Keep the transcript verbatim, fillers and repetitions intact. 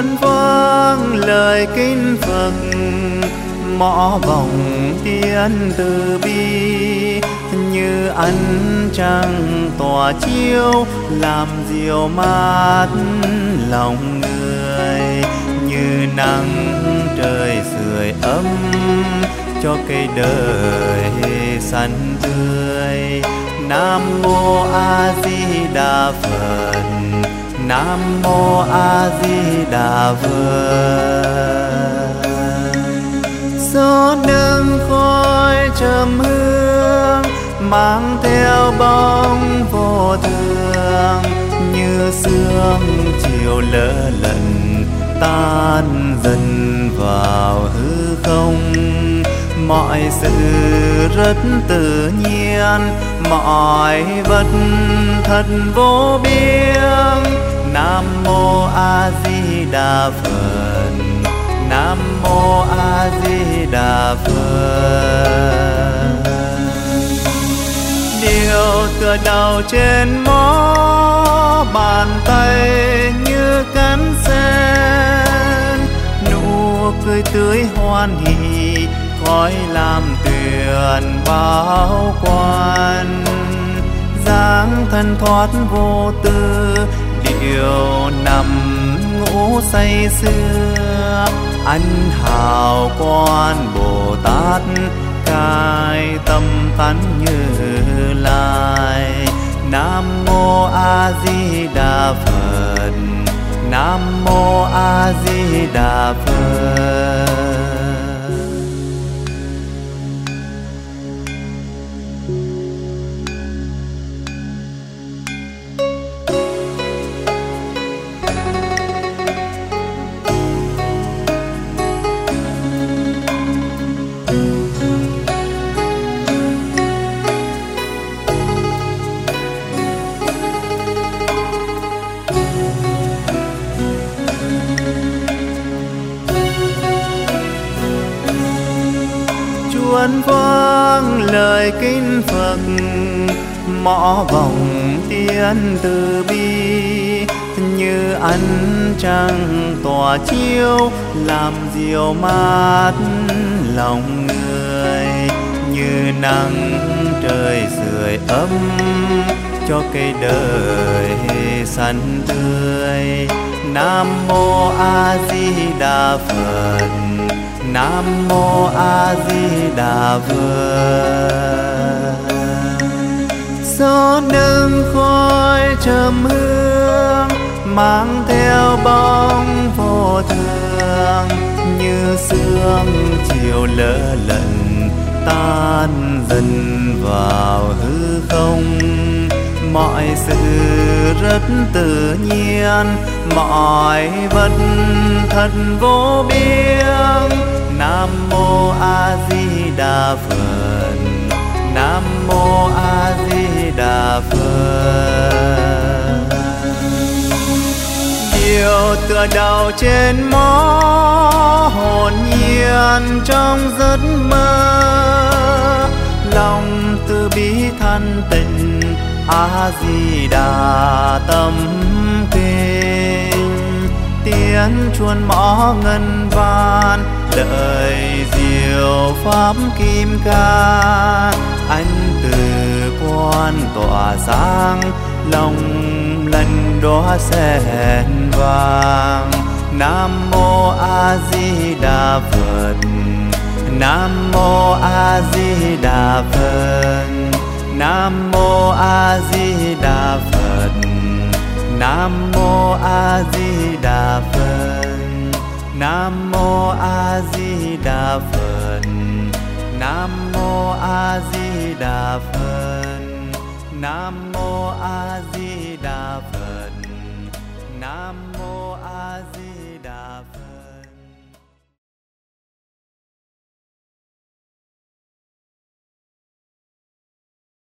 Chuan vang lời kinh Phật, mõ vòng tiên từ bi. Như ánh trăng tỏa chiếu, làm dịu mát lòng người. Như nắng trời sưởi ấm, cho cây đời xanh tươi. Nam mô A Di Đà Phật, Nam mô A Di Đà Phật. Gió nâng khói trầm hương, mang theo bóng vô thường. Như sương chiều lỡ lẫn, tan dần vào hư không. Mọi sự rất tự nhiên, mọi vật thật vô biên. Nam mô A Di Đà Phật, Nam mô A Di Đà Phật. Điều tựa đầu trên mõ, bàn tay như cánh sen. Nụ cười tươi hoan hỷ, khói làm tuyền bao quan. Dáng thân thoát vô tư, điệu nằm ngủ say sưa. Anh hào quang Bồ Tát, cai tâm tánh Như Lai. Nam mô A Di Đà Phật, Nam mô A Di Đà Phật. Chuan vang lời kinh Phật, mõ vòng tiên từ bi. Như ánh trăng tỏa chiếu, làm dịu mát lòng người. Như nắng trời sưởi ấm, cho cây đời xanh tươi. Nam mô A Di Đà Phật, Nam mô A Di Đà Phật. Gió nâng khói trầm hương, mang theo bóng vô thường. Như sương chiều lỡ lẫn, tan dần vào hư không. Mọi sự rất tự nhiên, mọi vật thật vô biên. Nam mô A Di Đà Phật, Nam mô A Di Đà Phật. Điều tựa đầu trên mõ, hồn nhiên trong giấc mơ. Lòng từ bi thanh tịnh, A Di Đà tâm kinh. Tiếng chuông mõ ngân vang, lời diệu pháp kim ca. Anh từ quan tỏa sáng, lòng lần đóa sen vàng. Nam mô A Di Đà Phật, Nam mô A Di Đà Phật. Nam mô A Di Đà Phật, Nam mô A Di Đà Phật. Nam mô A Di Đà Phật, Nam mô A Di Đà Phật. Nam mô A Di Đà Phật, Nam mô A Di